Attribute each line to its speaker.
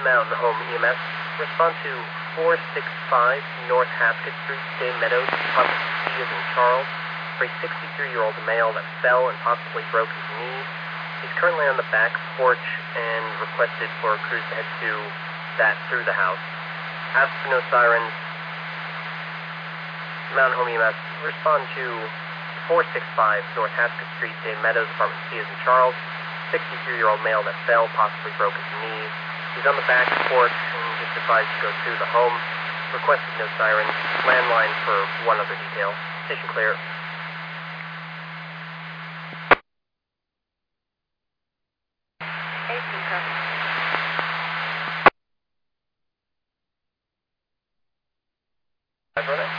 Speaker 1: Mountain Home EMS. Respond to 465 North Haskett Street, Day Meadows, Papa C as in Charles, for a 63-year-old male that fell and possibly broke his knee. He's currently on the back porch and requested for crews to head to that through the house. Ask for no sirens. Mountain Home EMS, respond to 465 North Haskett Street, Day Meadows, Apartment C as in Charles, 63-year-old male that fell, possibly broke his knee. He's on the back porch and just advised to go through the home. Requested no sirens. Landline for one other detail. Station clear. Hi, Brother.